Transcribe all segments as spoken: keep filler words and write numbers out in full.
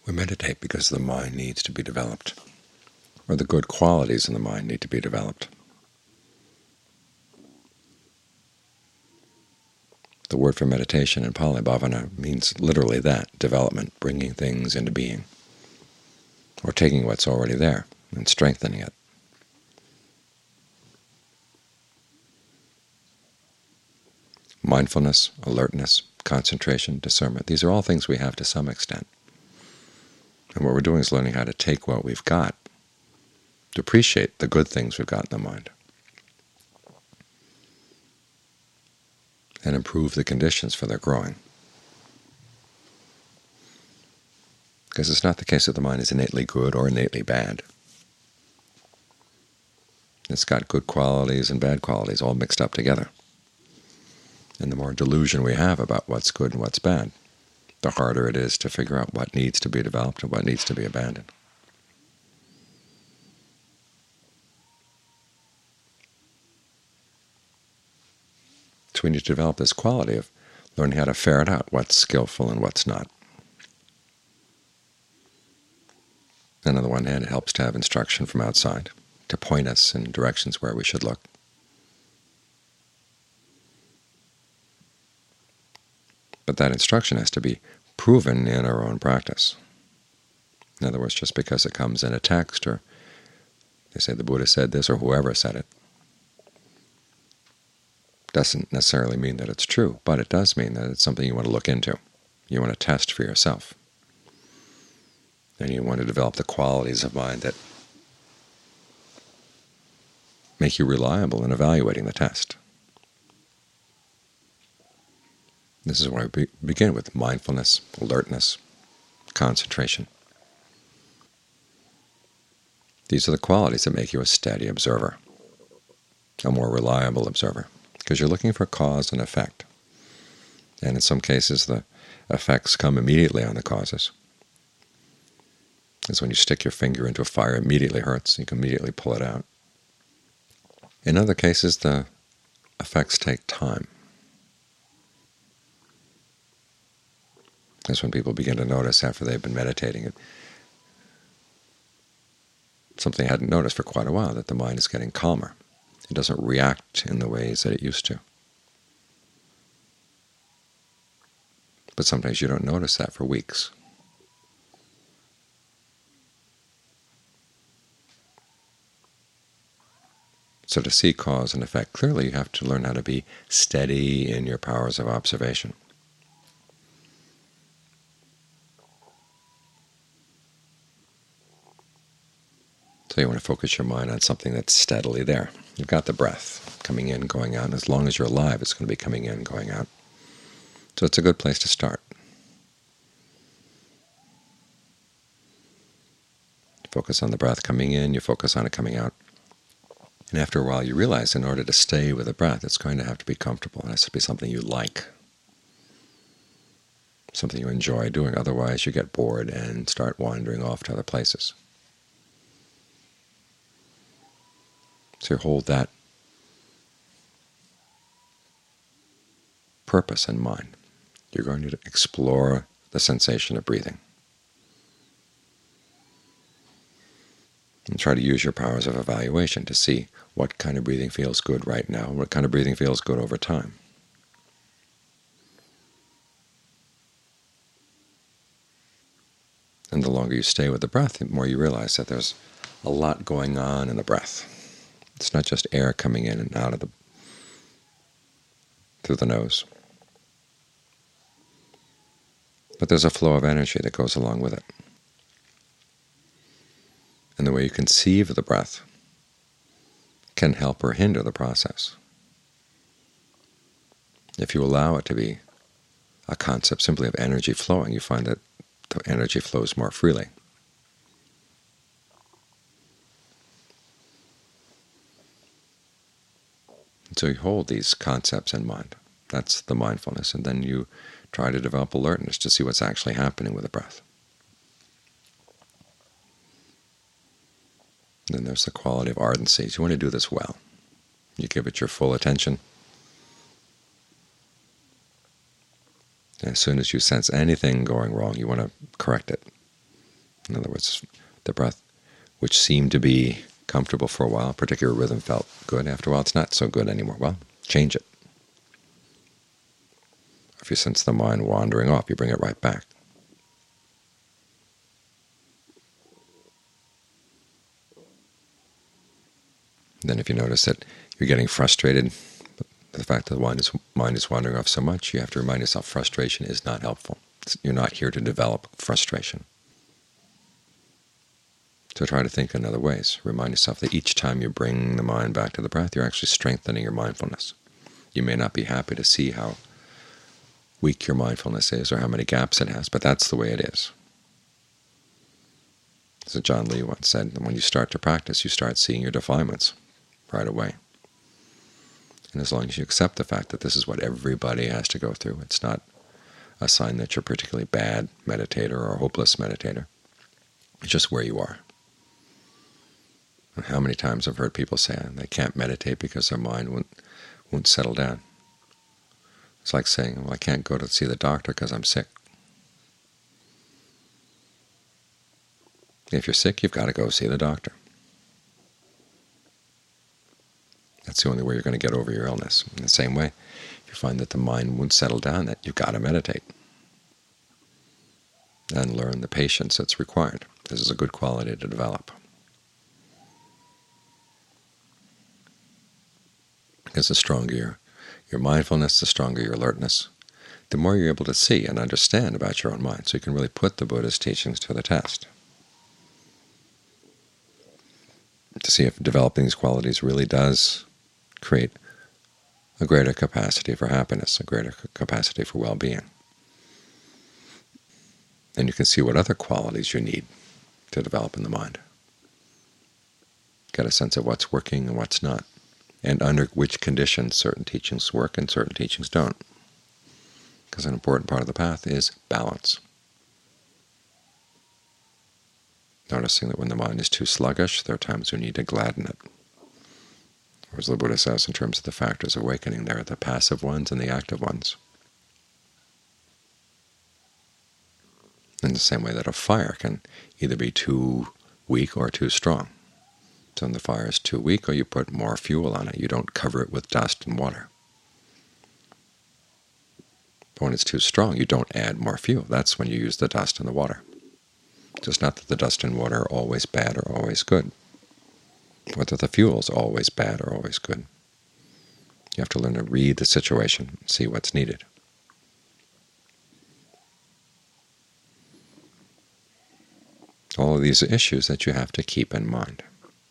We meditate because the mind needs to be developed, or the good qualities in the mind need to be developed. The word for meditation in Pali, bhavana, means literally that, development, bringing things into being, or taking what's already there and strengthening it. Mindfulness, alertness, concentration, discernment, these are all things we have to some extent. And what we're doing is learning how to take what we've got, to appreciate the good things we've got in the mind, and improve the conditions for their growing. Because it's not the case that the mind is innately good or innately bad. It's got good qualities and bad qualities all mixed up together. And the more delusion we have about what's good and what's bad, the harder it is to figure out what needs to be developed and what needs to be abandoned. So we need to develop this quality of learning how to ferret out what's skillful and what's not. And on the one hand, it helps to have instruction from outside, to point us in directions where we should look. But that instruction has to be proven in our own practice. In other words, just because it comes in a text, or they say the Buddha said this, or whoever said it, doesn't necessarily mean that it's true, but it does mean that it's something you want to look into. You want to test for yourself. And you want to develop the qualities of mind that make you reliable in evaluating the test. This is why we begin with mindfulness, alertness, concentration. These are the qualities that make you a steady observer, a more reliable observer, because you're looking for cause and effect. And in some cases the effects come immediately on the causes. As when you stick your finger into a fire, it immediately hurts, you can immediately pull it out. In other cases the effects take time. That's when people begin to notice after they've been meditating it, something they hadn't noticed for quite a while, that the mind is getting calmer. It doesn't react in the ways that it used to. But sometimes you don't notice that for weeks. So to see cause and effect clearly, you have to learn how to be steady in your powers of observation. So you want to focus your mind on something that's steadily there. You've got the breath coming in, going out, and as long as you're alive it's going to be coming in, going out. So it's a good place to start. Focus on the breath coming in, you focus on it coming out. And after a while you realize in order to stay with the breath it's going to have to be comfortable. It has to be something you like, something you enjoy doing. Otherwise you get bored and start wandering off to other places. So you hold that purpose in mind. You're going to explore the sensation of breathing. And try to use your powers of evaluation to see what kind of breathing feels good right now, what kind of breathing feels good over time. And the longer you stay with the breath, the more you realize that there's a lot going on in the breath. It's not just air coming in and out of the through the nose, but there's a flow of energy that goes along with it. And the way you conceive of the breath can help or hinder the process. If you allow it to be a concept simply of energy flowing, you find that the energy flows more freely. And so you hold these concepts in mind. That's the mindfulness, and then you try to develop alertness to see what's actually happening with the breath. And then there's the quality of ardency. You want to do this well. You give it your full attention. And as soon as you sense anything going wrong, you want to correct it. In other words, the breath, which seemed to be comfortable for a while, a particular rhythm felt good. After a while, it's not so good anymore. Well, change it. If you sense the mind wandering off, you bring it right back. Then if you notice that you're getting frustrated, the fact that the mind is, mind is wandering off so much, you have to remind yourself frustration is not helpful. You're not here to develop frustration. So try to think in other ways. Remind yourself that each time you bring the mind back to the breath, you're actually strengthening your mindfulness. You may not be happy to see how weak your mindfulness is or how many gaps it has, but that's the way it is. As John Lee once said, when you start to practice, you start seeing your defilements right away. And as long as you accept the fact that this is what everybody has to go through, it's not a sign that you're a particularly bad meditator or a hopeless meditator. It's just where you are. And how many times I've heard people say they can't meditate because their mind won't, won't settle down. It's like saying, well, I can't go to see the doctor because I'm sick. If you're sick, you've got to go see the doctor. That's the only way you're going to get over your illness. In the same way, if you find that the mind won't settle down, that you've got to meditate and learn the patience that's required. This is a good quality to develop. Because the stronger your, your mindfulness, the stronger your alertness, the more you're able to see and understand about your own mind, so you can really put the Buddha's teachings to the test, to see if developing these qualities really does create a greater capacity for happiness, a greater capacity for well-being. And you can see what other qualities you need to develop in the mind. Get a sense of what's working and what's not, and under which conditions certain teachings work and certain teachings don't. Because an important part of the path is balance. Noticing that when the mind is too sluggish, there are times we need to gladden it. Or as the Buddha says in terms of the factors of awakening, there are the passive ones and the active ones. In the same way that a fire can either be too weak or too strong. So when the fire is too weak, or you put more fuel on it, you don't cover it with dust and water. But when it's too strong, you don't add more fuel. That's when you use the dust and the water. So it's not that the dust and water are always bad or always good, or that the fuel is always bad or always good. You have to learn to read the situation and see what's needed. All of these are issues that you have to keep in mind.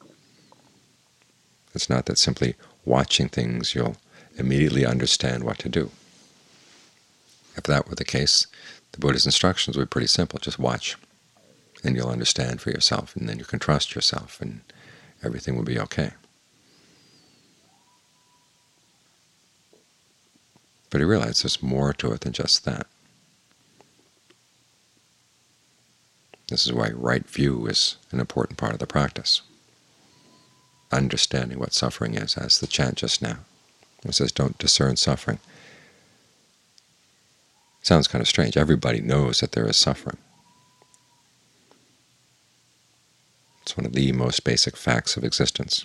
It's not that simply watching things you'll immediately understand what to do. If that were the case, the Buddha's instructions would be pretty simple. Just watch, and you'll understand for yourself, and then you can trust yourself, and everything will be okay. But he realized there's more to it than just that. This is why right view is an important part of the practice. Understanding what suffering is, as the chant just now. It says, don't discern suffering. Sounds kind of strange. Everybody knows that there is suffering. It's one of the most basic facts of existence,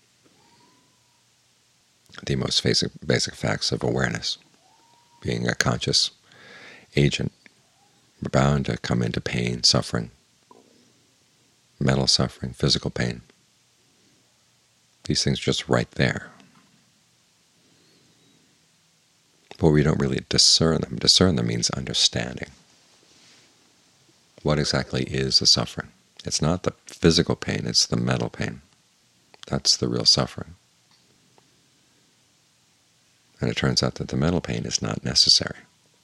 the most basic, basic facts of awareness. Being a conscious agent, we're bound to come into pain, suffering, mental suffering, physical pain. These things are just right there. But we don't really discern them. Discern them means understanding. What exactly is the suffering? It's not the physical pain, it's the mental pain. That's the real suffering. And it turns out that the mental pain is not necessary.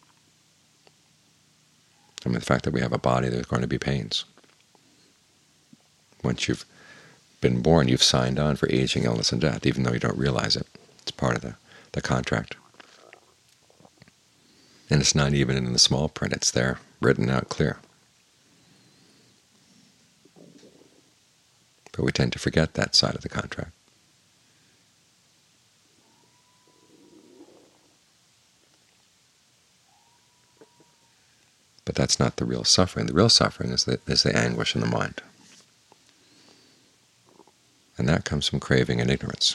I mean, the fact that we have a body, there's going to be pains. Once you've been born, you've signed on for aging, illness, and death, even though you don't realize it. It's part of the, the contract. And it's not even in the small print. It's there, written out clear. But we tend to forget that side of the contract. But that's not the real suffering. The real suffering is the, is the anguish in the mind. And that comes from craving and ignorance.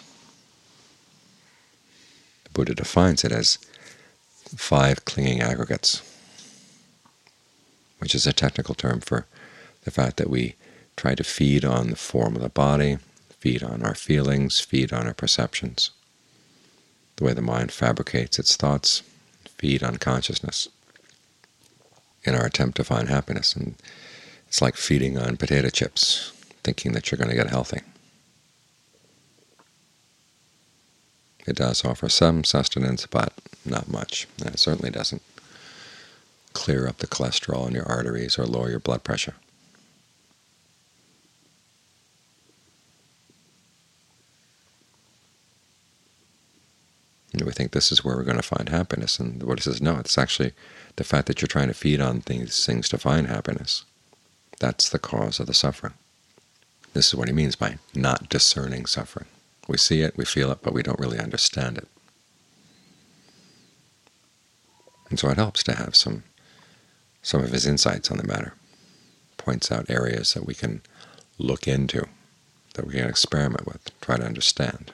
The Buddha defines it as five clinging aggregates, which is a technical term for the fact that we try to feed on the form of the body, feed on our feelings, feed on our perceptions, the way the mind fabricates its thoughts, feed on consciousness in our attempt to find happiness. And it's like feeding on potato chips, thinking that you're going to get healthy. It does offer some sustenance, but not much. And it certainly doesn't clear up the cholesterol in your arteries or lower your blood pressure. And we think this is where we're going to find happiness, and the Buddha says, no, it's actually the fact that you're trying to feed on these things to find happiness. That's the cause of the suffering. This is what he means by not discerning suffering. We see it, we feel it, but we don't really understand it. And so it helps to have some some of his insights on the matter. Points out areas that we can look into, that we can experiment with, try to understand.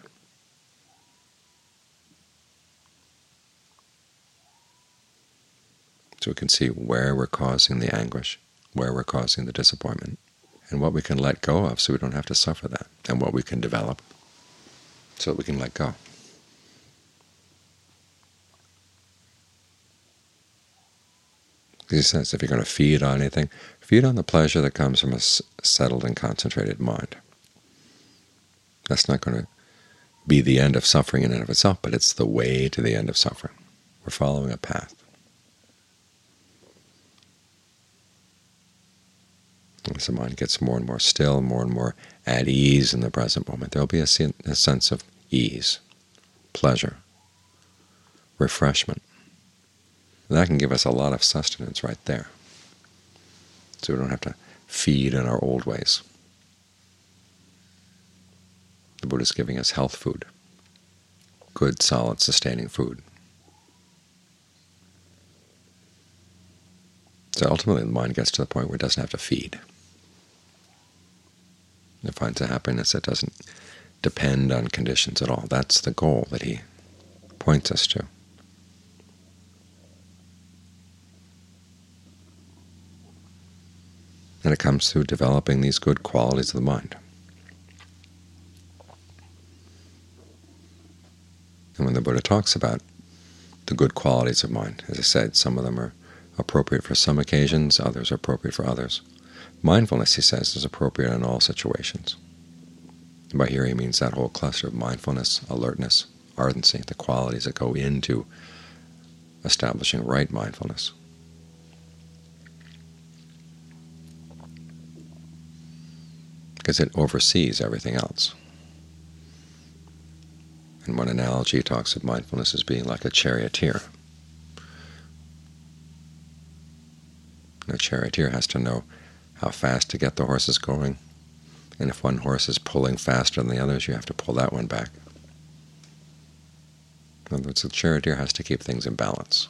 So we can see where we're causing the anguish, where we're causing the disappointment, and what we can let go of so we don't have to suffer that, and what we can develop so that we can let go. He says if you're going to feed on anything, feed on the pleasure that comes from a settled and concentrated mind. That's not going to be the end of suffering in and of itself, but it's the way to the end of suffering. We're following a path. As the mind gets more and more still, more and more at ease in the present moment, there will be a, a sense of ease, pleasure, refreshment. And that can give us a lot of sustenance right there, so we don't have to feed in our old ways. The Buddha is giving us health food, good, solid, sustaining food. So ultimately the mind gets to the point where it doesn't have to feed. It finds a happiness that doesn't depend on conditions at all. That's the goal that he points us to. And it comes through developing these good qualities of the mind. And when the Buddha talks about the good qualities of mind, as I said, some of them are appropriate for some occasions, others are appropriate for others. Mindfulness, he says, is appropriate in all situations. And by here he means that whole cluster of mindfulness, alertness, ardency, the qualities that go into establishing right mindfulness. Because it oversees everything else. In one analogy, he talks of mindfulness as being like a charioteer. And a charioteer has to know how fast to get the horses going, and if one horse is pulling faster than the others, you have to pull that one back. In other words, the charioteer has to keep things in balance.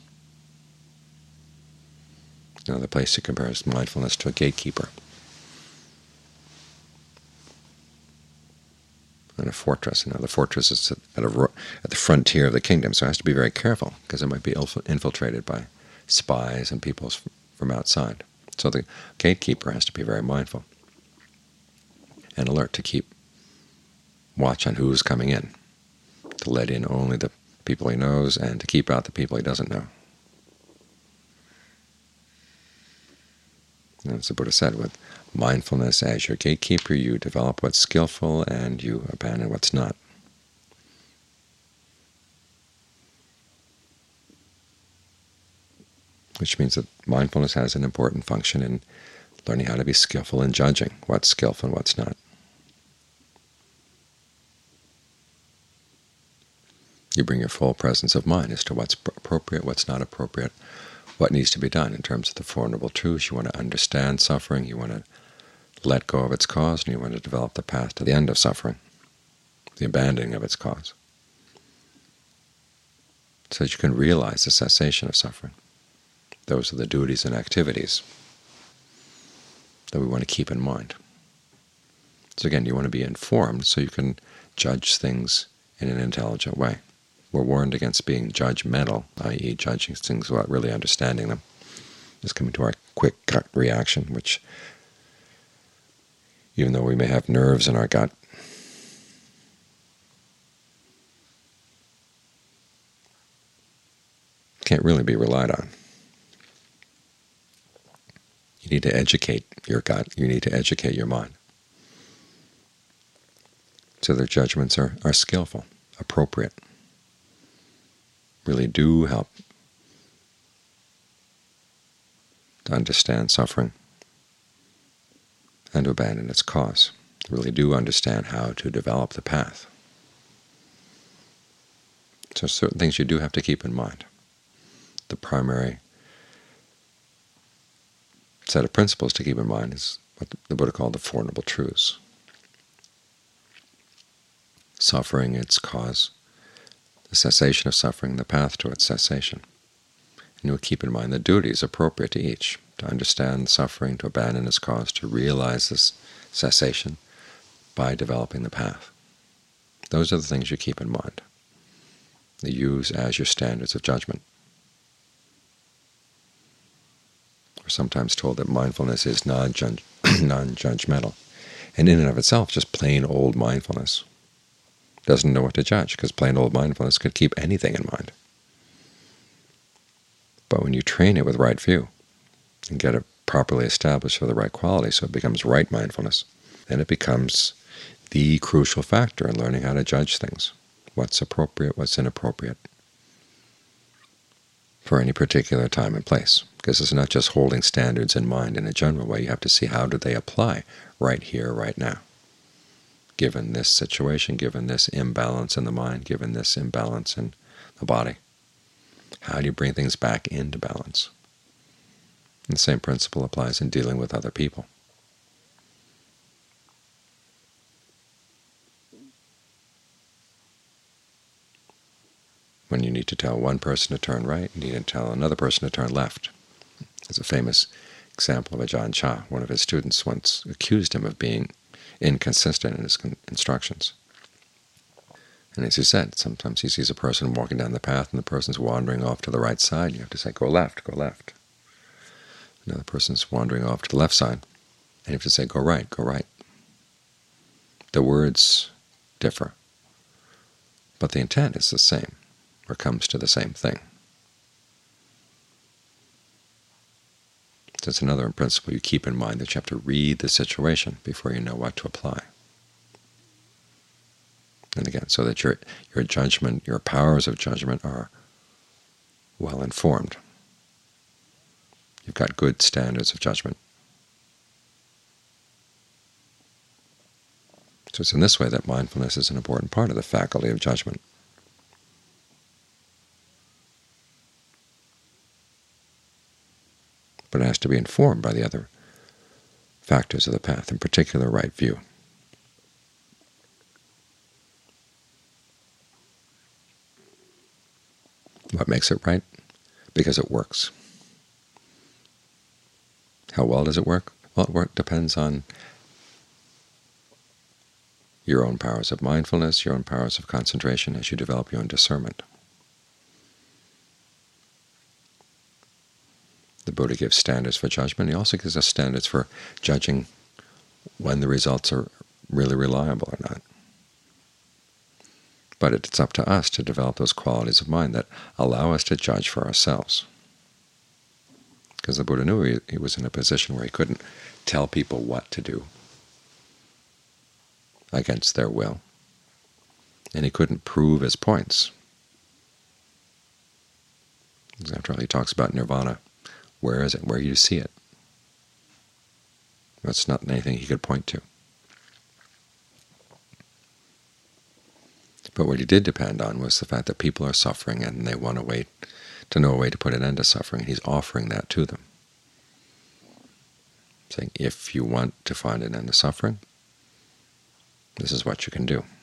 Another place he compares mindfulness to a gatekeeper in a fortress. You know, the fortress is at, a, at the frontier of the kingdom, so it has to be very careful, because it might be infiltrated by spies and people from outside. So the gatekeeper has to be very mindful and alert to keep watch on who's coming in, to let in only the people he knows and to keep out the people he doesn't know. And as the Buddha said, with mindfulness as your gatekeeper, you develop what's skillful and you abandon what's not. Which means that mindfulness has an important function in learning how to be skillful in judging what's skillful and what's not. You bring your full presence of mind as to what's appropriate, what's not appropriate, what needs to be done in terms of the Four Noble Truths. You want to understand suffering, you want to let go of its cause, and you want to develop the path to the end of suffering, the abandoning of its cause, so that you can realize the cessation of suffering, Those are the duties and activities that we want to keep in mind. So again, you want to be informed so you can judge things in an intelligent way. We're warned against being judgmental, that is judging things without really understanding them. Just coming to our quick gut reaction, which, even though we may have nerves in our gut, can't really be relied on. You need to educate your gut. You need to educate your mind, so their judgments are, are skillful, appropriate, really do help to understand suffering and to abandon its cause. Really do understand how to develop the path. So certain things you do have to keep in mind. The primary set of principles to keep in mind is what the Buddha called the Four Noble Truths. Suffering, its cause, the cessation of suffering, the path to its cessation. And you will keep in mind the duties appropriate to each, to understand suffering, to abandon its cause, to realize this cessation by developing the path. Those are the things you keep in mind, that you use as your standards of judgment. We're sometimes told that mindfulness is non-judge, non-judgmental, and in and of itself just plain old mindfulness doesn't know what to judge, because plain old mindfulness could keep anything in mind. But when you train it with right view and get it properly established for the right quality so it becomes right mindfulness, then it becomes the crucial factor in learning how to judge things, what's appropriate, what's inappropriate, for any particular time and place. Because it's not just holding standards in mind in a general way. You have to see how do they apply right here, right now, given this situation, given this imbalance in the mind, given this imbalance in the body. How do you bring things back into balance? And the same principle applies in dealing with other people. When you need to tell one person to turn right, you need to tell another person to turn left. There's a famous example of Ajahn Chah. One of his students once accused him of being inconsistent in his instructions. And as he said, sometimes he sees a person walking down the path and the person's wandering off to the right side. You have to say, go left, go left. Another person's wandering off to the left side, and you have to say, go right, go right. The words differ, but the intent is the same, or comes to the same thing. That's another principle you keep in mind, that you have to read the situation before you know what to apply. And again, so that your your judgment, your powers of judgment are well informed. You've got good standards of judgment. So it's in this way that mindfulness is an important part of the faculty of judgment. But it has to be informed by the other factors of the path, in particular right view. What makes it right? Because it works. How well does it work? Well, it work depends on your own powers of mindfulness, your own powers of concentration as you develop your own discernment. The Buddha gives standards for judgment. He also gives us standards for judging when the results are really reliable or not. But it's up to us to develop those qualities of mind that allow us to judge for ourselves. Because the Buddha knew he, he was in a position where he couldn't tell people what to do against their will, and he couldn't prove his points. Because after all, he talks about nirvana. Where is it? Where do you see it? That's not anything he could point to. But what he did depend on was the fact that people are suffering and they want a way to know a way to put an end to suffering. He's offering that to them, saying, if you want to find an end to suffering, this is what you can do.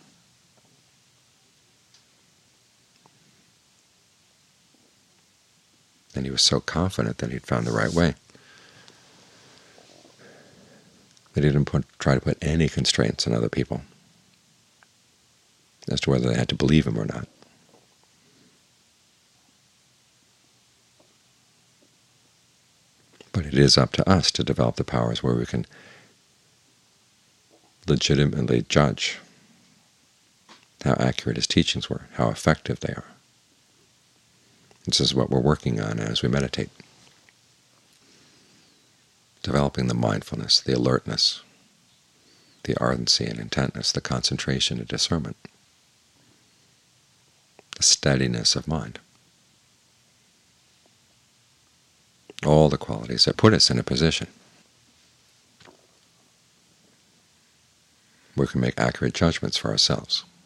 And he was so confident that he'd found the right way that he didn't put, try to put any constraints on other people as to whether they had to believe him or not. But it is up to us to develop the powers where we can legitimately judge how accurate his teachings were, how effective they are. This is what we're working on as we meditate, developing the mindfulness, the alertness, the ardency and intentness, the concentration and discernment, the steadiness of mind. All the qualities that put us in a position where we can make accurate judgments for ourselves.